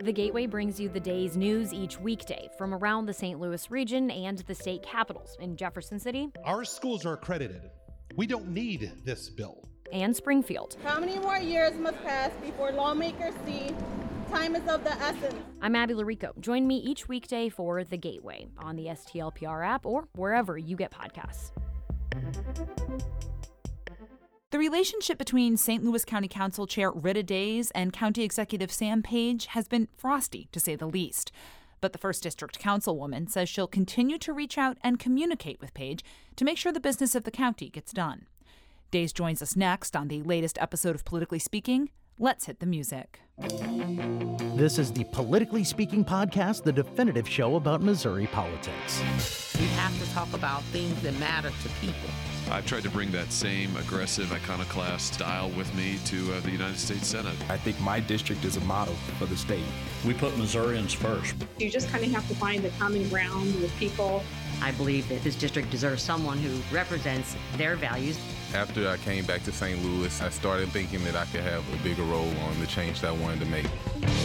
The Gateway brings you the day's news each weekday from around the St. Louis region and the state capitals in Jefferson City. Our schools are accredited. We don't need this bill. And Springfield. How many more years must pass before lawmakers see time is of the essence? I'm Abby Larico. Join me each weekday for The Gateway on the STLPR app or wherever you get podcasts. The relationship between St. Louis County Council Chair Rita Days and County Executive Sam Page has been frosty, to say the least. But the 1st District Councilwoman says she'll continue to reach out and communicate with Page to make sure the business of the county gets done. Days joins us next on the latest episode of Politically Speaking. Let's hit the music. This is the Politically Speaking podcast, the definitive show about Missouri politics. We have to talk about things that matter to people. I've tried to bring that same aggressive iconoclast style with me to the United States Senate. I think my district is a model for the state. We put Missourians first. You just kind of have to find the common ground with people. I believe that this district deserves someone who represents their values. After I came back to St. Louis, I started thinking that I could have a bigger role on the change that I wanted to make.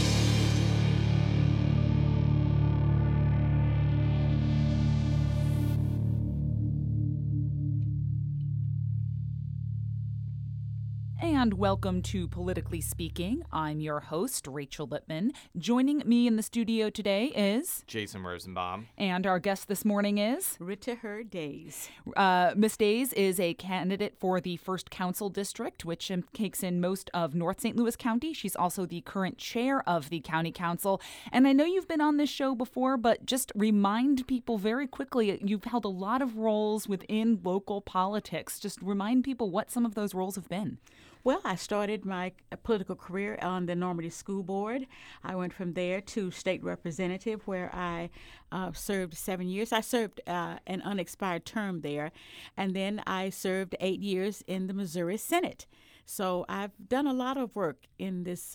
And welcome to Politically Speaking. I'm your host, Rachel Lippman. Joining me in the studio today is Jason Rosenbaum. And our guest this morning is Rita Days. Miss Days is a candidate for the 1st Council District, which takes in most of North St. Louis County. She's also the current chair of the County Council. And I know you've been on this show before, but just remind people very quickly, you've held a lot of roles within local politics. Just remind people what some of those roles have been. Well, I started my political career on the Normandy School Board. I went from there to state representative, where I served 7 years. I served an unexpired term there, and then I served 8 years in the Missouri Senate. So I've done a lot of work in this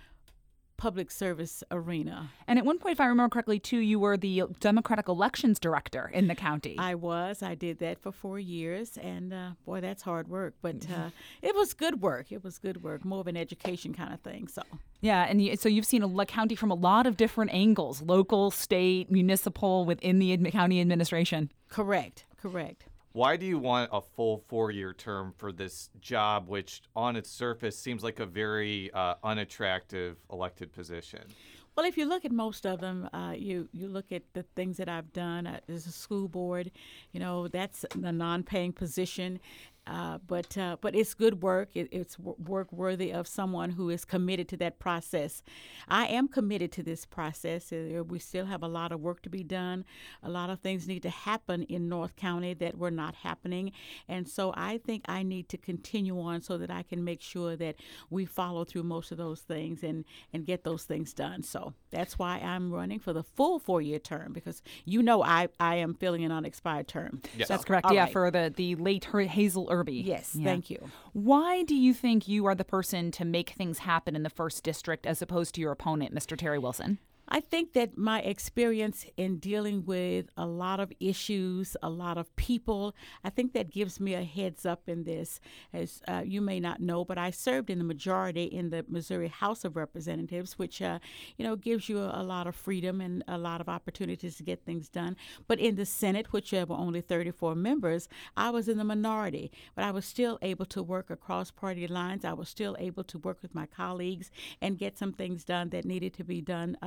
public service arena. And at one point, if I remember correctly, too, you were the Democratic Elections Director in the county. I was. I did that for 4 years, and boy, that's hard work. But it was good work. It was good work, more of an education kind of thing. So yeah, and so you've seen a county from a lot of different angles: local, state, municipal, within the county administration. Correct. Why do you want a full 4-year term for this job, which on its surface seems like a very unattractive elected position? Well, if you look at most of them, you look at the things that I've done as a school board, that's the non-paying position. But it's good work. It's work worthy of someone who is committed to that process. I am committed to this process. We still have a lot of work to be done. A lot of things need to happen in North County that were not happening. And so I think I need to continue on so that I can make sure that we follow through most of those things and get those things done. So that's why I'm running for the full 4-year term, because I am filling an unexpired term. Yes. That's correct. Right. For the late Hazel Irby. Yes, yeah. Thank you. Why do you think you are the person to make things happen in the 1st District as opposed to your opponent, Mr. Terry Wilson? I think that my experience in dealing with a lot of issues, a lot of people, I think that gives me a heads up in this. As you may not know, but I served in the majority in the Missouri House of Representatives, which, gives you a lot of freedom and a lot of opportunities to get things done. But in the Senate, which were only 34 members, I was in the minority, but I was still able to work across party lines. I was still able to work with my colleagues and get some things done that needed to be done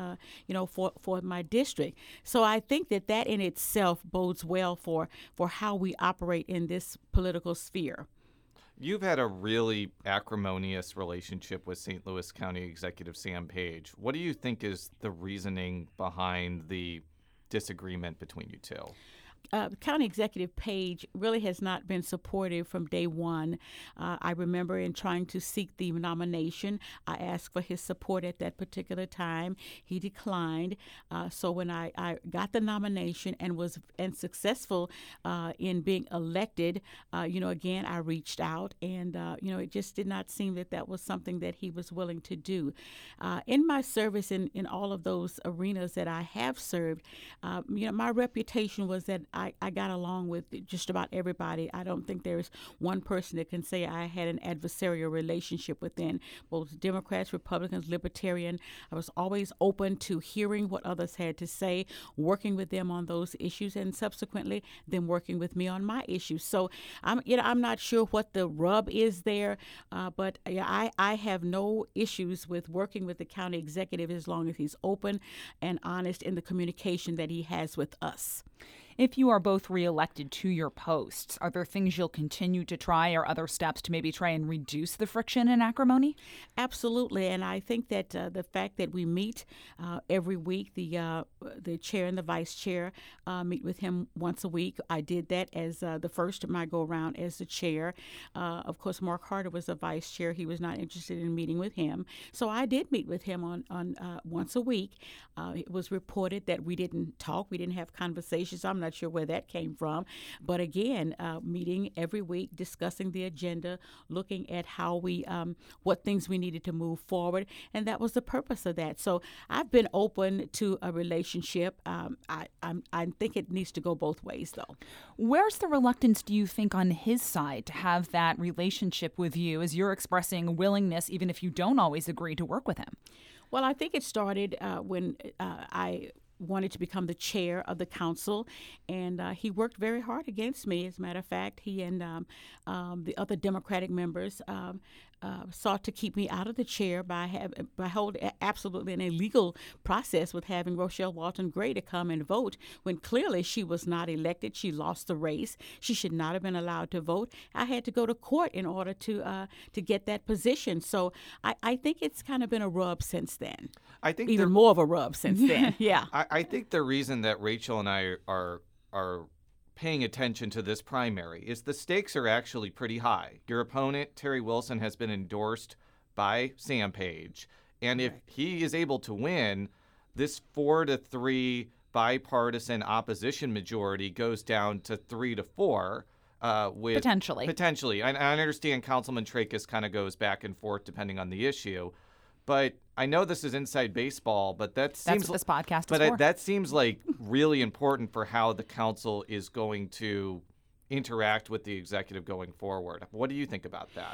for my district. So I think that in itself bodes well for how we operate in this political sphere. You've had a really acrimonious relationship with St. Louis County Executive Sam Page. What do you think is the reasoning behind the disagreement between you two? County Executive Page really has not been supportive from day one. I remember in trying to seek the nomination, I asked for his support at that particular time. He declined. So when I got the nomination and was successful in being elected, again, I reached out, and it just did not seem that was something that he was willing to do. In my service in all of those arenas that I have served, my reputation was that I got along with just about everybody. I don't think there's one person that can say I had an adversarial relationship within both Democrats, Republicans, Libertarian. I was always open to hearing what others had to say, working with them on those issues, and subsequently them working with me on my issues. So I'm not sure what the rub is there, but I have no issues with working with the county executive as long as he's open and honest in the communication that he has with us. If you are both reelected to your posts, are there things you'll continue to try or other steps to maybe try and reduce the friction and acrimony? Absolutely, and I think that the fact that we meet every week, the chair and the vice chair meet with him once a week. I did that as the first of my go-around as the chair. Of course, Mark Harder was the vice chair. He was not interested in meeting with him. So I did meet with him on once a week. It was reported that we didn't talk. We didn't have conversations. I'm not sure where that came from. But again, meeting every week, discussing the agenda, looking at how we, what things we needed to move forward. And that was the purpose of that. So I've been open to a relationship. I think it needs to go both ways, though. Where's the reluctance, do you think, on his side to have that relationship with you as you're expressing willingness, even if you don't always agree, to work with him? Well, I think it started when I wanted to become the chair of the council, and he worked very hard against me. As a matter of fact, he and the other Democratic members sought to keep me out of the chair by holding absolutely an illegal process with having Rochelle Walton Gray to come and vote when clearly she was not elected. She lost the race. She should not have been allowed to vote. I had to go to court in order to get that position. So I think it's kind of been a rub since then. I think even more of a rub since then. Yeah. I think the reason that Rachel and I are paying attention to this primary is the stakes are actually pretty high. Your opponent, Terry Wilson, has been endorsed by Sam Page, and if he is able to win, this 4-3 bipartisan opposition majority goes down to 3-4. With potentially. I understand Councilman Tracus kind of goes back and forth depending on the issue, but I know this is inside baseball, but that's what this podcast is for. That seems like really important for how the council is going to interact with the executive going forward. What do you think about that?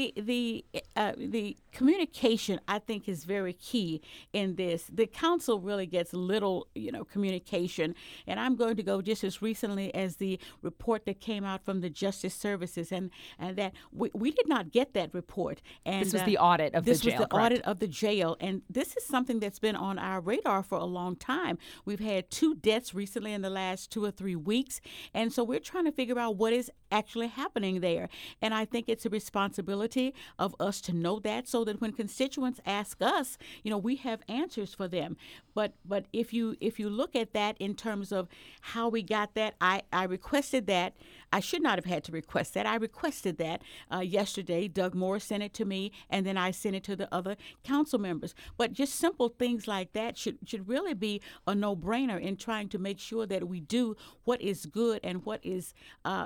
The communication, I think, is very key in this. The council really gets little, communication, and I'm going to go just as recently as the report that came out from the Justice Services, and that we did not get that report. And this was the audit of the jail. This was the audit of the jail, and this is something that's been on our radar for a long time. We've had 2 deaths recently in the last 2 or 3 weeks, and so we're trying to figure out what is actually happening there. And I think it's a responsibility of us to know that, so that when constituents ask us, we have answers for them. But if you look at that in terms of how we got that, I requested that. I should not have had to request that. I requested that yesterday. Doug Moore sent it to me, and then I sent it to the other council members. But just simple things like that should really be a no-brainer in trying to make sure that we do what is good and what is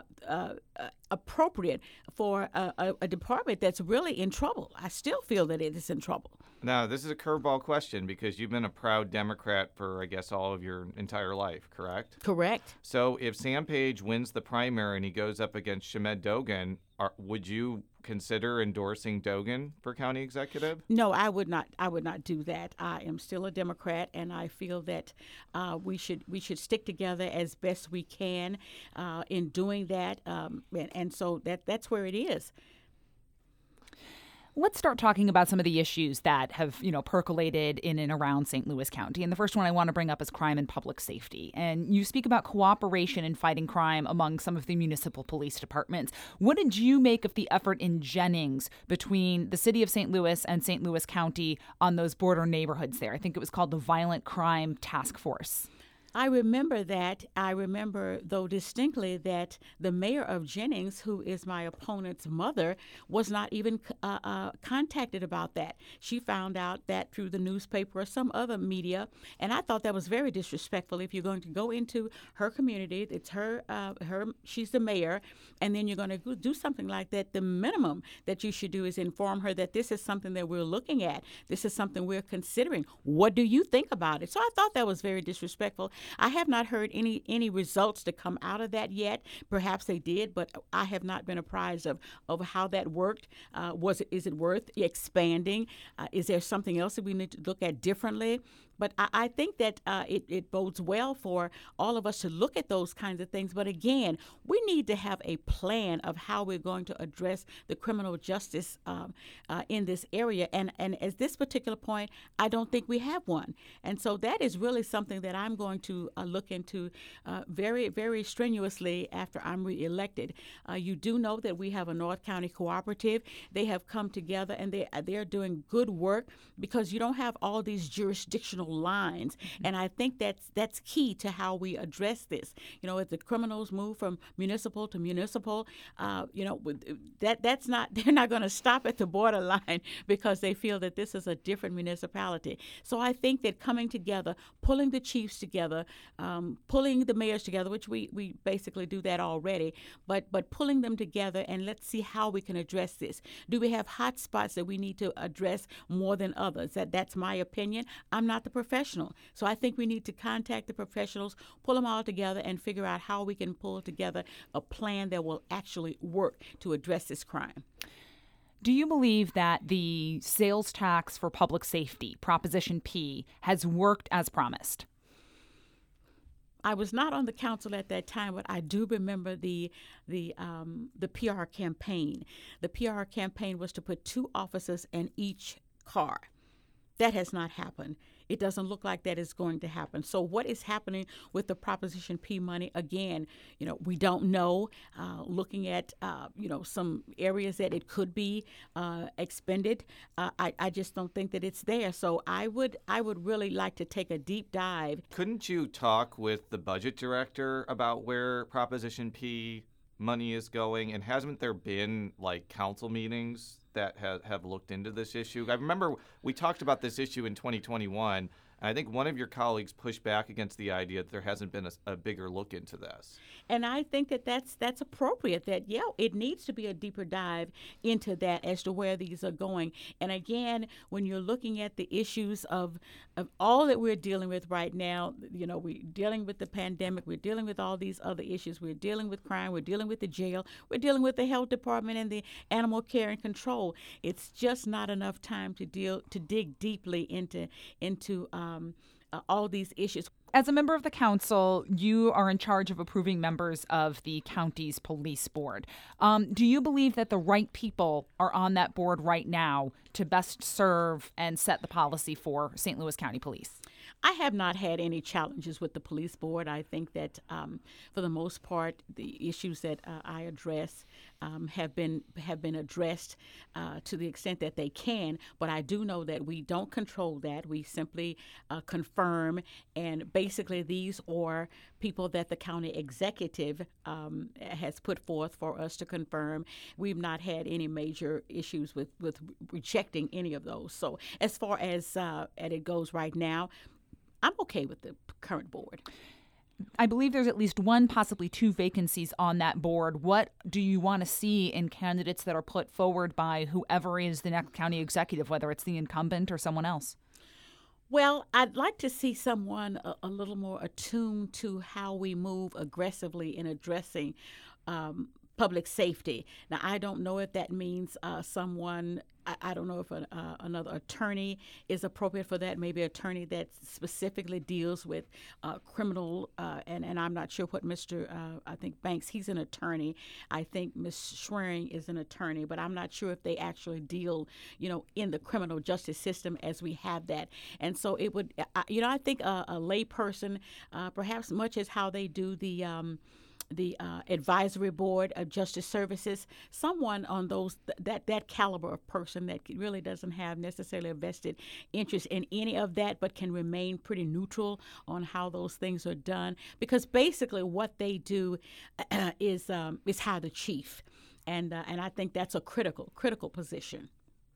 appropriate for a department that's really in trouble. I still feel that it is in trouble. Now, this is a curveball question because you've been a proud Democrat for, I guess, all of your entire life, correct? Correct. So if Sam Page wins the primary and he goes up against Shamed Dogan, would you consider endorsing Dogan for county executive? No, I would not. I would not do that. I am still a Democrat, and I feel that we should stick together as best we can in doing that. And so that's where it is. Let's start talking about some of the issues that have, percolated in and around St. Louis County. And the first one I want to bring up is crime and public safety. And you speak about cooperation in fighting crime among some of the municipal police departments. What did you make of the effort in Jennings between the city of St. Louis and St. Louis County on those border neighborhoods there? I think it was called the Violent Crime Task Force. I remember that. I remember, though, distinctly that the mayor of Jennings, who is my opponent's mother, was not even contacted about that. She found out that through the newspaper or some other media, and I thought that was very disrespectful. If you're going to go into her community, it's her she's the mayor, and then you're going to do something like that, the minimum that you should do is inform her that this is something that we're looking at. This is something we're considering. What do you think about it? So I thought that was very disrespectful. I have not heard any results to come out of that yet. Perhaps they did, but I have not been apprised of how that worked. Is it worth expanding? Is there something else that we need to look at differently? But I think that it bodes well for all of us to look at those kinds of things. But again, we need to have a plan of how we're going to address the criminal justice in this area. And at this particular point, I don't think we have one. And so that is really something that I'm going to look into very, very strenuously after I'm reelected. You do know that we have a North County cooperative. They have come together and they're doing good work because you don't have all these jurisdictional lines. And I think that's key to how we address this. As the criminals move from municipal to municipal, that's not, they're not going to stop at the borderline because they feel that this is a different municipality. So I think that coming together, pulling the chiefs together, pulling the mayors together, which we basically do that already, but pulling them together and let's see how we can address this. Do we have hot spots that we need to address more than others? That's my opinion. I'm not the professional. So I think we need to contact the professionals, pull them all together, and figure out how we can pull together a plan that will actually work to address this crime. Do you believe that the sales tax for public safety, Proposition P, has worked as promised? I was not on the council at that time, but I do remember the PR campaign. The PR campaign was to put 2 officers in each car. That has not happened. It doesn't look like that is going to happen. So what is happening with the Proposition P money? Again, we don't know. Looking at, some areas that it could be expended, I just don't think that it's there. So I would really like to take a deep dive. Couldn't you talk with the budget director about where Proposition P money is going? And hasn't there been council meetings that have looked into this issue? I remember we talked about this issue in 2021, and I think one of your colleagues pushed back against the idea that there hasn't been a bigger look into this. And I think that that's appropriate, that, it needs to be a deeper dive into that as to where these are going. And again, when you're looking at the issues of all that we're dealing with right now, we're dealing with the pandemic, we're dealing with all these other issues, we're dealing with crime, we're dealing with the jail, we're dealing with the health department and the animal care and control. It's just not enough time to dig deeply into all these issues. As a member of the council, you are in charge of approving members of the county's police board. Do you believe that the right people are on that board right now to best serve and set the policy for St. Louis County Police? I have not had any challenges with the police board. I think that for the most part, the issues that I address have been addressed to the extent that they can. But I do know that we don't control that. We simply confirm, and basically these are people that the county executive has put forth for us to confirm. We've not had any major issues with rejecting any of those. So as far as it goes right now, I'm okay with the current board. I believe there's at least 1, possibly 2 vacancies on that board. What do you want to see in candidates that are put forward by whoever is the next county executive, whether it's the incumbent or someone else? Well, I'd like to see someone a little more attuned to how we move aggressively in addressing public safety. Now, I don't know if that means someone, I don't know if another attorney is appropriate for that, maybe an attorney that specifically deals with criminal, and I'm not sure what Mr. I think Banks, he's an attorney. I think Ms. Schwering is an attorney, but I'm not sure if they actually deal, in the criminal justice system as we have that. And so it would, I think a lay person, perhaps much as how they do the advisory board of justice services, someone on those that caliber of person that really doesn't have necessarily a vested interest in any of that, but can remain pretty neutral on how those things are done. Because basically, what they do is hire the chief, and I think that's a critical position.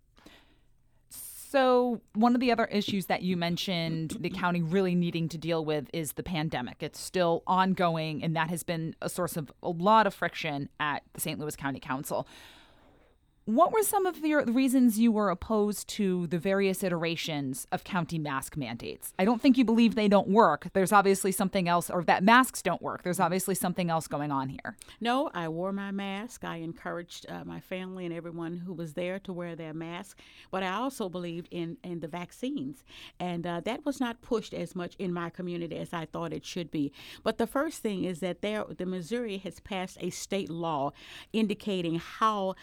So one of the other issues that you mentioned the county really needing to deal with is the pandemic. It's still ongoing, and that has been a source of a lot of friction at the St. Louis County Council. What were some of the reasons you were opposed to the various iterations of county mask mandates? I don't think you believe they don't work. There's obviously something else, or that masks don't work. There's obviously something else going on here. No, I wore my mask. I encouraged my family and everyone who was there to wear their mask. But I also believed in the vaccines. And that was not pushed as much in my community as I thought it should be. But the first thing is that the Missouri has passed a state law indicating how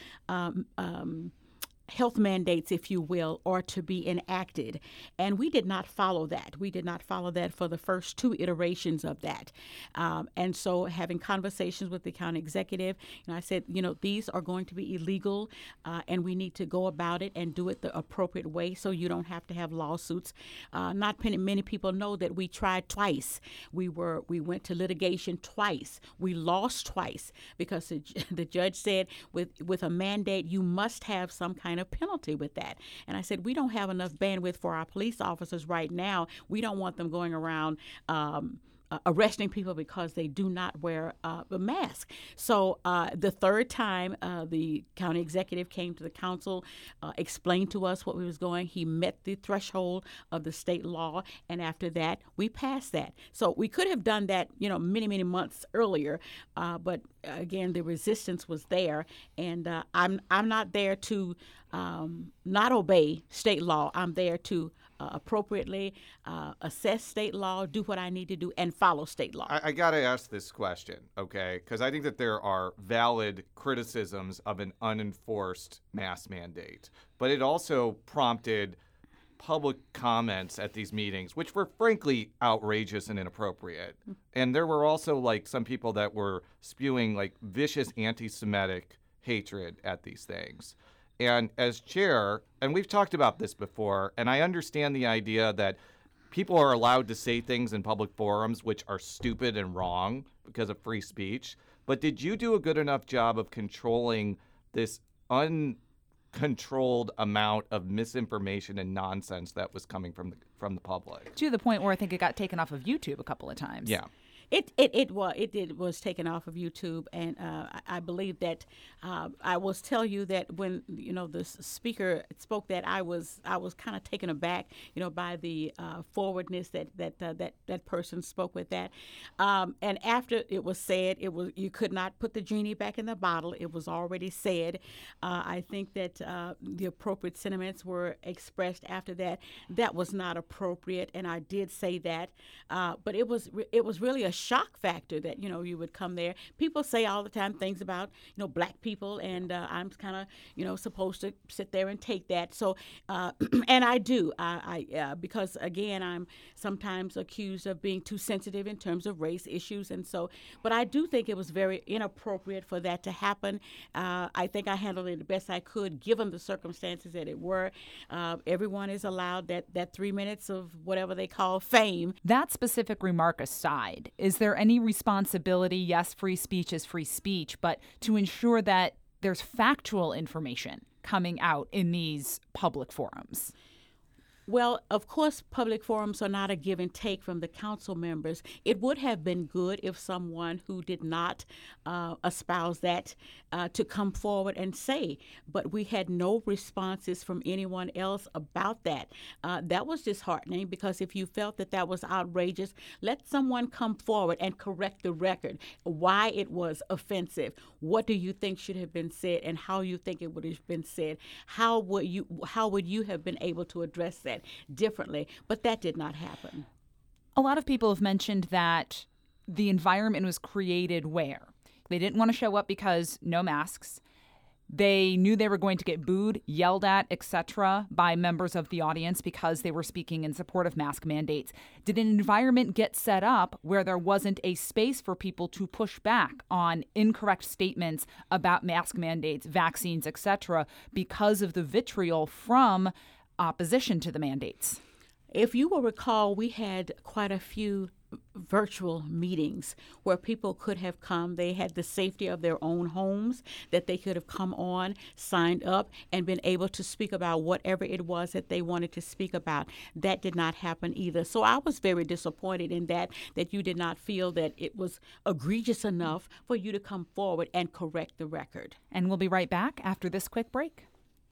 health mandates, if you will, are to be enacted. And we did not follow that. We did not follow that for the first two iterations of that. And so having conversations with the county executive, I said, these are going to be illegal and we need to go about it and do it the appropriate way so you don't have to have lawsuits. Not many people know that we tried twice. We went to litigation twice. We lost twice because the judge said with a mandate, you must have some kind of penalty with that. And I said, we don't have enough bandwidth for our police officers right now. We don't want them going around arresting people because they do not wear a mask. So the third time the county executive came to the council, explained to us what we was going. He met the threshold of the state law, and after that, we passed that. So we could have done that, many, many months earlier, but again, the resistance was there, and I'm not there to not obey state law. I'm there to appropriately assess state law, do what I need to do, and follow state law. I got to ask this question, okay? Because I think that there are valid criticisms of an unenforced mask mandate. But it also prompted public comments at these meetings, which were frankly outrageous and inappropriate. And there were also some people that were spewing vicious anti-Semitic hatred at these things. And as chair, and we've talked about this before, and I understand the idea that people are allowed to say things in public forums which are stupid and wrong because of free speech. But did you do a good enough job of controlling this uncontrolled amount of misinformation and nonsense that was coming from the public? To the point where I think it got taken off of YouTube a couple of times. Yeah. It was taken off of YouTube, and I believe that I will tell you that when the speaker spoke, that I was kind of taken aback, by the forwardness that person spoke with that, and after it was said, you could not put the genie back in the bottle. It was already said. I think that the appropriate sentiments were expressed after that. That was not appropriate, and I did say that, but it was really a shock factor that you would come there. People say all the time things about black people, and I'm kind of supposed to sit there and take that. So and I do I because again I'm sometimes accused of being too sensitive in terms of race issues, and so but I do think it was very inappropriate for that to happen. I think I handled it the best I could given the circumstances that it were. Everyone is allowed that 3 minutes of whatever they call fame. That specific remark aside, is there any responsibility? Yes, free speech is free speech, but to ensure that there's factual information coming out in these public forums? Well, of course, public forums are not a give and take from the council members. It would have been good if someone who did not espouse that to come forward and say, but we had no responses from anyone else about that. That was disheartening because if you felt that was outrageous, let someone come forward and correct the record, why it was offensive. What do you think should have been said and how you think it would have been said? How would you have been able to address that differently? But that did not happen. A lot of people have mentioned that the environment was created where they didn't want to show up because no masks. They knew they were going to get booed, yelled at, etc. by members of the audience because they were speaking in support of mask mandates. Did an environment get set up where there wasn't a space for people to push back on incorrect statements about mask mandates, vaccines, etc. because of the vitriol from opposition to the mandates? If you will recall, we had quite a few virtual meetings where people could have come. They had the safety of their own homes, that they could have come on, signed up, and been able to speak about whatever it was that they wanted to speak about. That did not happen either. So I was very disappointed in that you did not feel that it was egregious enough for you to come forward and correct the record. And we'll be right back after this quick break.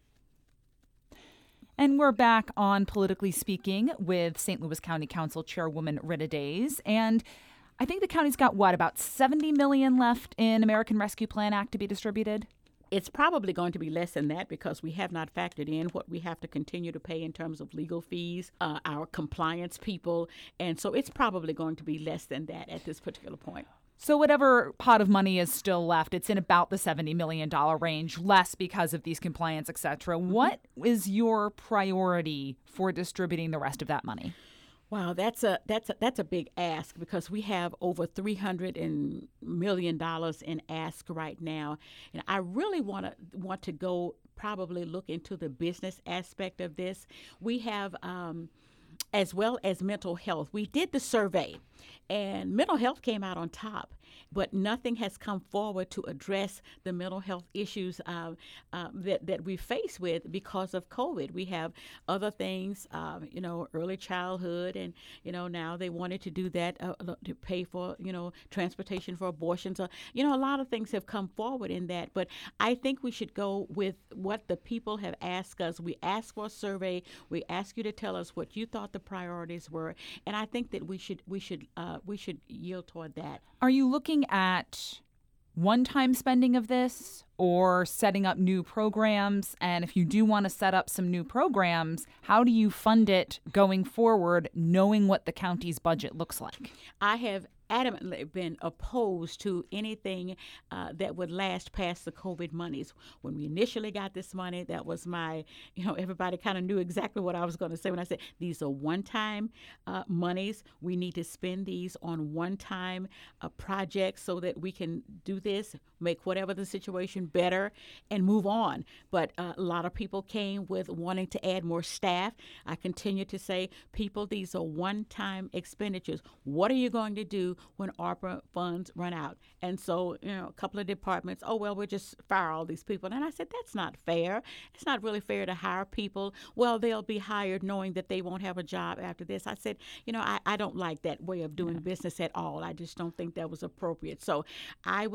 And we're back on Politically Speaking with St. Louis County Council Chairwoman Rita Days. And I think the county's got, about $70 million left in American Rescue Plan Act to be distributed? It's probably going to be less than that because we have not factored in what we have to continue to pay in terms of legal fees, our compliance people. And so it's probably going to be less than that at this particular point. So whatever pot of money is still left, it's in about the $70 million range, less because of these compliance, et cetera. What is your priority for distributing the rest of that money? Wow, that's a big ask because we have over $300 million in ask right now, and I really want to go probably look into the business aspect of this. We have as well as mental health. We did the survey, and mental health came out on top, but nothing has come forward to address the mental health issues that we face with because of COVID. We have other things, early childhood, and now they wanted to do that to pay for transportation for abortions. A lot of things have come forward in that, but I think we should go with what the people have asked us. We asked for a survey. We asked you to tell us what you thought the priorities were, and I think that we should yield toward that. Are you looking at one-time spending of this or setting up new programs? And if you do want to set up some new programs, how do you fund it going forward, knowing what the county's budget looks like? I have adamantly been opposed to anything that would last past the COVID monies. When we initially got this money, that was my, everybody kind of knew exactly what I was going to say when I said these are one-time monies. We need to spend these on one-time projects so that we can do this, make whatever the situation better, and move on. But a lot of people came with wanting to add more staff. I continue to say, people, these are one-time expenditures. What are you going to do when ARPA funds run out? And so, a couple of departments, we'll just fire all these people. And I said, that's not fair. It's not really fair to hire people. Well, they'll be hired knowing that they won't have a job after this. I said, I don't like that way of doing business at all. I just don't think that was appropriate. So I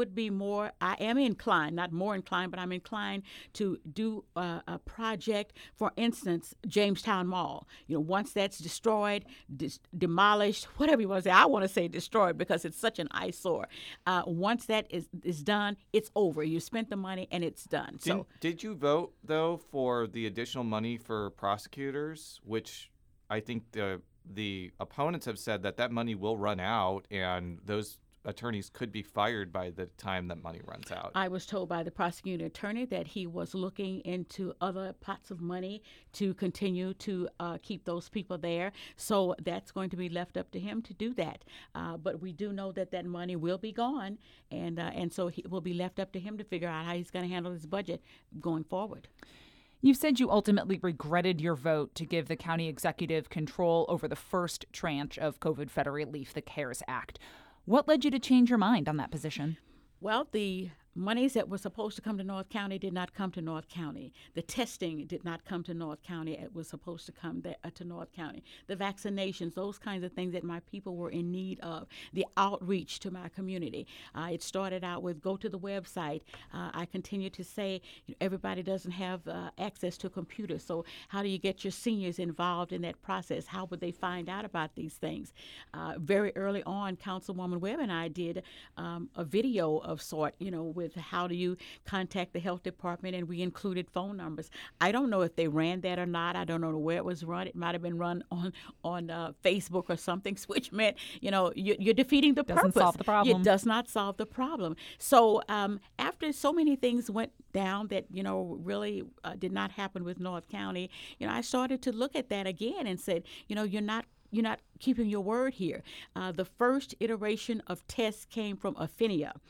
am inclined, not more inclined, but I'm inclined to do a project, for instance, Jamestown Mall. Once that's destroyed, demolished, whatever you want to say, I want to say destroyed because it's such an eyesore. Once that is done, it's over. You spent the money and it's done. Did you vote, though, for the additional money for prosecutors, which I think the opponents have said that money will run out and those attorneys could be fired by the time that money runs out? I was told by the prosecuting attorney that he was looking into other pots of money to continue to keep those people there. So that's going to be left up to him to do that. But we do know that money will be gone, and so it will be left up to him to figure out how he's going to handle his budget going forward. You've said you ultimately regretted your vote to give the county executive control over the first tranche of COVID federal relief, the CARES Act. What led you to change your mind on that position? Well, the monies that were supposed to come to North County did not come to North County. The testing did not come to North County. It was supposed to come to North County. The vaccinations, those kinds of things that my people were in need of. The outreach to my community. It started out with go to the website. I continue to say everybody doesn't have access to a computer. So how do you get your seniors involved in that process? How would they find out about these things? Very early on, Councilwoman Webb and I did a video of sort, with how do you contact the health department, and we included phone numbers. I don't know if they ran that or not. I don't know where it was run. It might have been run on Facebook or something, which meant, you're defeating the purpose. Doesn't solve the problem. It does not solve the problem. So after so many things went down that, really did not happen with North County, I started to look at that again and said, you're not keeping your word here. The first iteration of tests came from Affinia.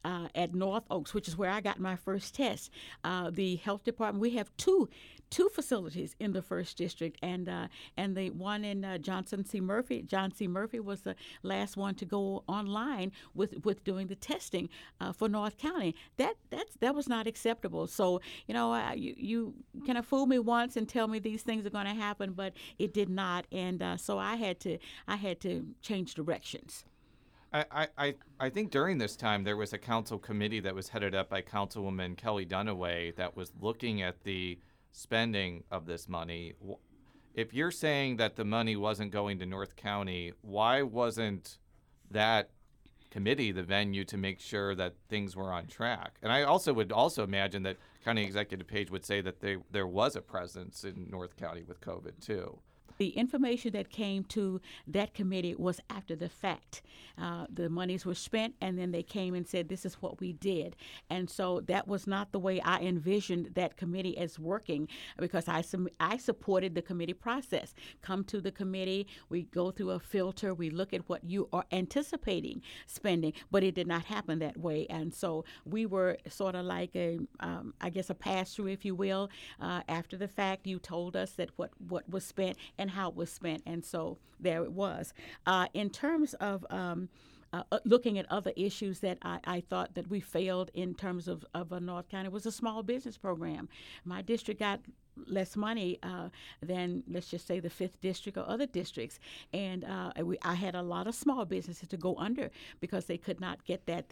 at North Oaks, which is where I got my first test. The health department, we have two facilities in the first district, and the one in John C. Murphy was the last one to go online with doing the testing for North County. That was not acceptable. So you kind of fool me once and tell me these things are going to happen, but it did not, and so I had to change directions. I think during this time there was a council committee that was headed up by Councilwoman Kelly Dunaway that was looking at the spending of this money. If you're saying that the money wasn't going to North County, why wasn't that committee the venue to make sure that things were on track? And I would imagine that County Executive Page would say that there was a presence in North County with COVID too. The information that came to that committee was after the fact. The monies were spent, and then they came and said, this is what we did. And so that was not the way I envisioned that committee as working, because I supported the committee process. Come to the committee, we go through a filter, we look at what you are anticipating spending, but it did not happen that way. And so we were sort of like a pass-through, if you will. After the fact, you told us that what was spent and how it was spent, and so there it was. In terms of looking at other issues that I thought that we failed in terms of North County was a small business program. My district got less money than, let's just say, the 5th district or other districts. And I had a lot of small businesses to go under because they could not get that.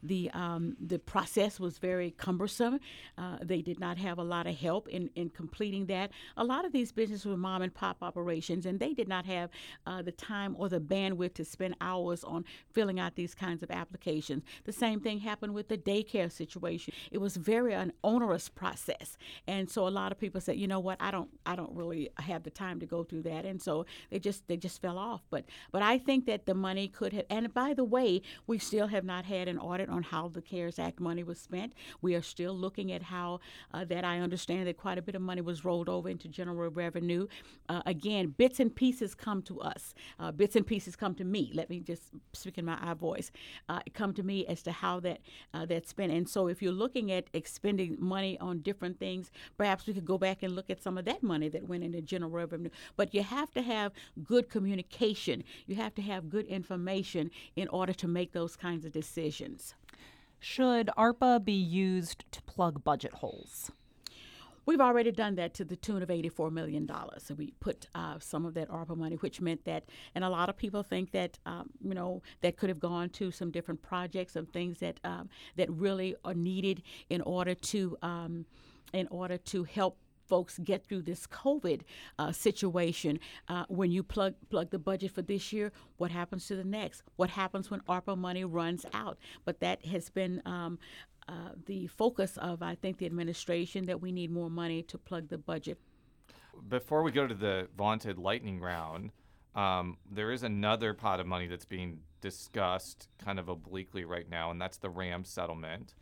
The process was very cumbersome. They did not have a lot of help in completing that. A lot of these businesses were mom and pop operations, and they did not have the time or the bandwidth to spend hours on filling out these kinds of applications. The same thing happened with the daycare situation. It was very an onerous process. And so a lot of people said, you know what, I don't really have the time to go through that, and so they just fell off. But I think that the money could have. And by the way, we still have not had an audit on how the CARES Act money was spent. We are still looking at how that. I understand that quite a bit of money was rolled over into general revenue. Again, bits and pieces come to us. Bits and pieces come to me. Let me just speak in my voice. Come to me as to how that's spent. And so if you're looking at expending money on different things, perhaps we could go back and look at some of that money that went into general revenue. But you have to have good communication. You have to have good information in order to make those kinds of decisions. Should ARPA be used to plug budget holes? We've already done that to the tune of $84 million. So we put some of that ARPA money, which meant that, and a lot of people think that, that could have gone to some different projects, some things that really are needed in order to help folks get through this COVID situation. When you plug the budget for this year, what happens to the next? What happens when ARPA money runs out? But that has been the focus of, I think, the administration, that we need more money to plug the budget. Before we go to the vaunted lightning round, there is another pot of money that's being discussed kind of obliquely right now, and that's the Rams settlement.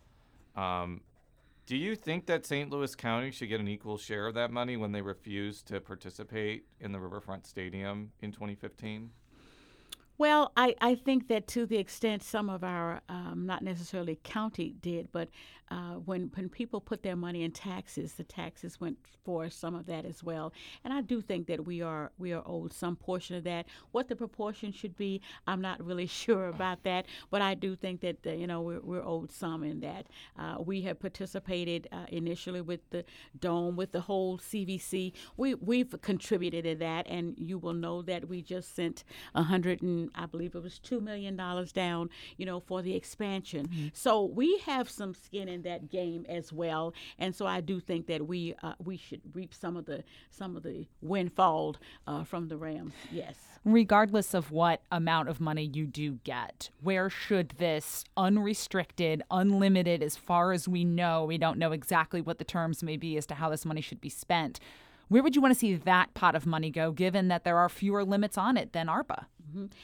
Do you think that St. Louis County should get an equal share of that money when they refused to participate in the Riverfront Stadium in 2015? Well, I think that to the extent some of our, not necessarily county did, but when people put their money in taxes, the taxes went for some of that as well. And I do think that we are owed some portion of that. What the proportion should be, I'm not really sure about that, but I do think that we're owed some in that. We have participated initially with the Dome, with the whole CVC. We've contributed to that, and you will know that we just sent I believe it was $2 million down, for the expansion. Mm-hmm. So we have some skin in that game as well, and so I do think that we should reap some of the windfall from the Rams. Yes. Regardless of what amount of money you do get, where should this unrestricted, unlimited, as far as we don't know exactly what the terms may be as to how this money should be spent, where would you want to see that pot of money go, given that there are fewer limits on it than ARPA? Mm-hmm.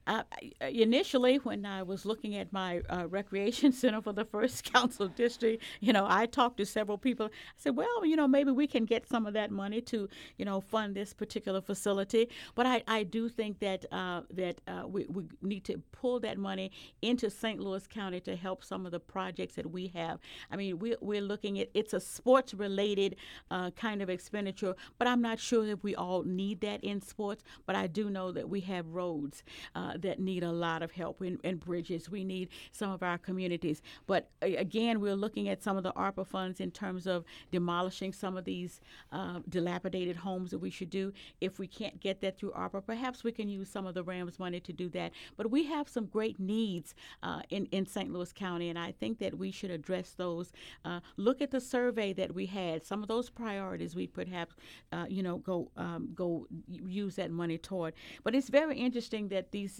Initially, when I was looking at my recreation center for the first council district, I talked to several people. I said, well, maybe we can get some of that money to, fund this particular facility. But I do think that we need to pull that money into St. Louis County to help some of the projects that we have. I mean, we're looking at, it's a sports-related kind of expenditure, but I'm not sure that we all need that in sports. But I do know that we have roads that need a lot of help and bridges. We need some of our communities. But again, we're looking at some of the ARPA funds in terms of demolishing some of these dilapidated homes that we should do. If we can't get that through ARPA, perhaps we can use some of the RAMS money to do that. But we have some great needs in St. Louis County, and I think that we should address those. Look at the survey that we had. Some of those priorities we perhaps, go use that money toward. But it's very interesting that these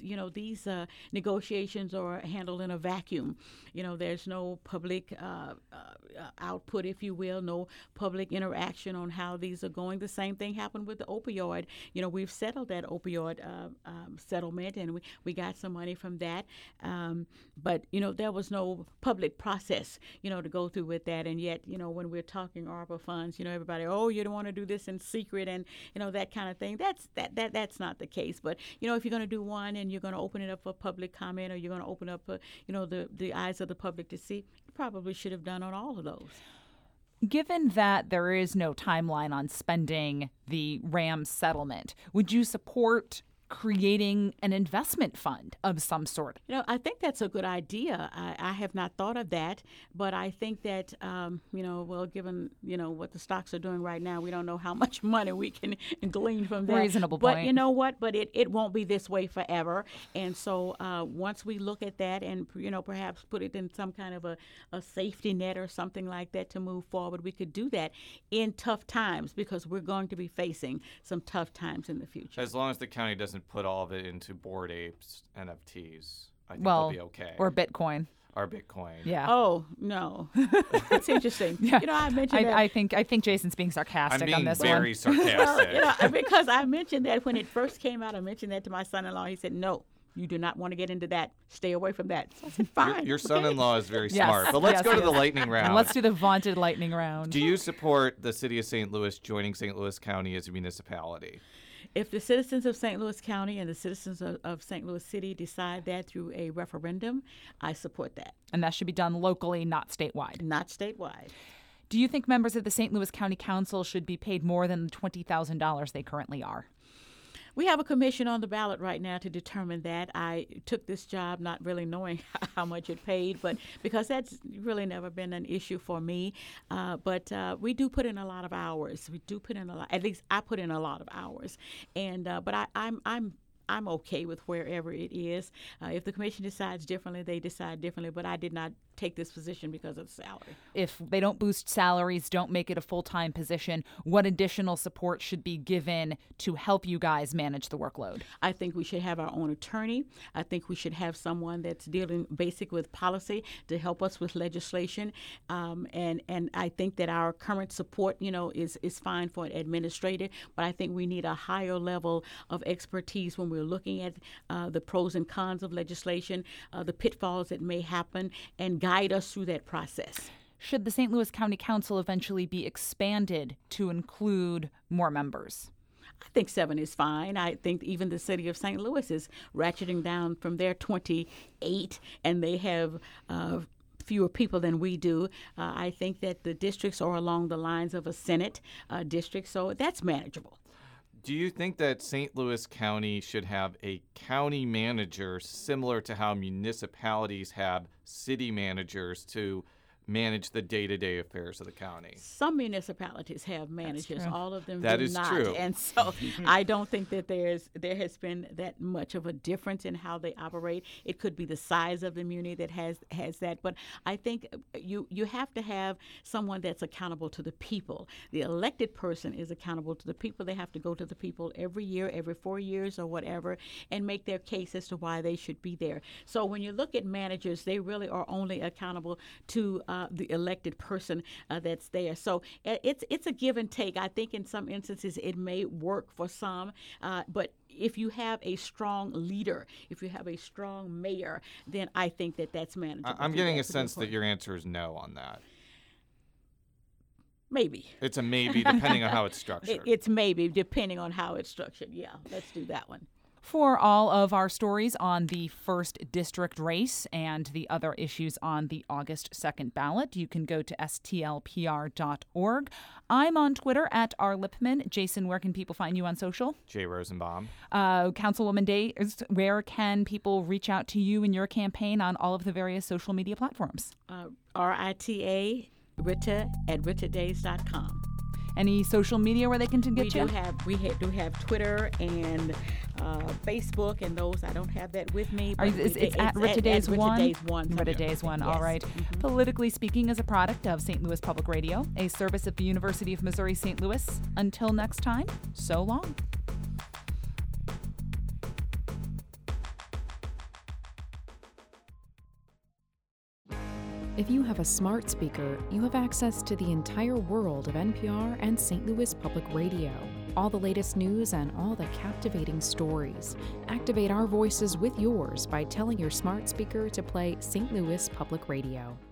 negotiations are handled in a vacuum. There's no public output, if you will, no public interaction on how these are going. The same thing happened with the opioid. We've settled that opioid settlement, and we got some money from that. But there was no public process, to go through with that. And yet, when we're talking ARPA funds, everybody, you don't want to do this in secret, and that kind of thing. That's not the case. But if you're going to do one and you're going to open it up for public comment, or you're going to open up the eyes of the public to see, you probably should have done on all of those. Given that there is no timeline on spending the RAMS settlement, would you support creating an investment fund of some sort? I think that's a good idea. I have not thought of that, but I think that, given, what the stocks are doing right now, we don't know how much money we can glean from that. Reasonable point. But you know what? But it won't be this way forever. And so once we look at that and, perhaps put it in some kind of a safety net or something like that to move forward, we could do that in tough times, because we're going to be facing some tough times in the future. As long as the county doesn't put all of it into Bored Apes NFTs, I think they'll be okay. Or Bitcoin. Or Bitcoin. Yeah. Oh no, that's interesting. Yeah. I mentioned that. I think Jason's being sarcastic on this one. I'm being very sarcastic. Well, because I mentioned that when it first came out. I mentioned that to my son-in-law. He said, "No, you do not want to get into that. Stay away from that." So I said, "Fine." Your son-in-law is very smart. But let's go to the lightning round. And let's do the vaunted lightning round. Do you support the city of St. Louis joining St. Louis County as a municipality? If the citizens of St. Louis County and the citizens of St. Louis City decide that through a referendum, I support that. And that should be done locally, not statewide. Not statewide. Do you think members of the St. Louis County Council should be paid more than the $20,000 they currently are? We have a commission on the ballot right now to determine that. I took this job not really knowing how much it paid, but because that's really never been an issue for me. But we do put in a lot of hours. We do put in a lot. At least I put in a lot of hours. And but I'm okay with wherever it is. If the commission decides differently, they decide differently. But I did not take this position because of the salary. If they don't boost salaries, don't make it a full-time position, what additional support should be given to help you guys manage the workload? I think we should have our own attorney. I think we should have someone that's dealing basic with policy to help us with legislation. And I think that our current support, is fine for an administrator, but I think we need a higher level of expertise when we're looking at the pros and cons of legislation, the pitfalls that may happen, and guide us through that process. Should the St. Louis County Council eventually be expanded to include more members? I think 7 is fine. I think even the city of St. Louis is ratcheting down from their 28, and they have fewer people than we do. I think that the districts are along the lines of a Senate district, so that's manageable. Do you think that St. Louis County should have a county manager similar to how municipalities have city managers to manage the day-to-day affairs of the county? Some municipalities have managers. All of them do not. That is true. And so I don't think that there has been that much of a difference in how they operate. It could be the size of the muni that has that. But I think you have to have someone that's accountable to the people. The elected person is accountable to the people. They have to go to the people every year, every 4 years or whatever, and make their case as to why they should be there. So when you look at managers, they really are only accountable to the elected person that's there. So it's a give and take. I think in some instances it may work for some, but if you have a strong leader, if you have a strong mayor, then I think that's manageable. I'm getting a sense that your answer is no on that. Maybe. It's a maybe depending on how it's structured. It's maybe depending on how it's structured. Yeah, let's do that one. For all of our stories on the 1st District race and the other issues on the August 2nd ballot, you can go to stlpr.org. I'm on Twitter at rlipman. Jason, where can people find you on social? Jay Rosenbaum. Councilwoman Days, where can people reach out to you and your campaign on all of the various social media platforms? RITA, Rita at ritadays.com. Any social media where they can get you? We do have Twitter and Facebook, and those I don't have that with me. It's at Rita Days 1? Rita Days 1. Rita Days 1, yes. all right. Mm-hmm. Politically Speaking is a product of St. Louis Public Radio, a service of the University of Missouri St. Louis. Until next time, so long. If you have a smart speaker, you have access to the entire world of NPR and St. Louis Public Radio. All the latest news and all the captivating stories. Activate our voices with yours by telling your smart speaker to play St. Louis Public Radio.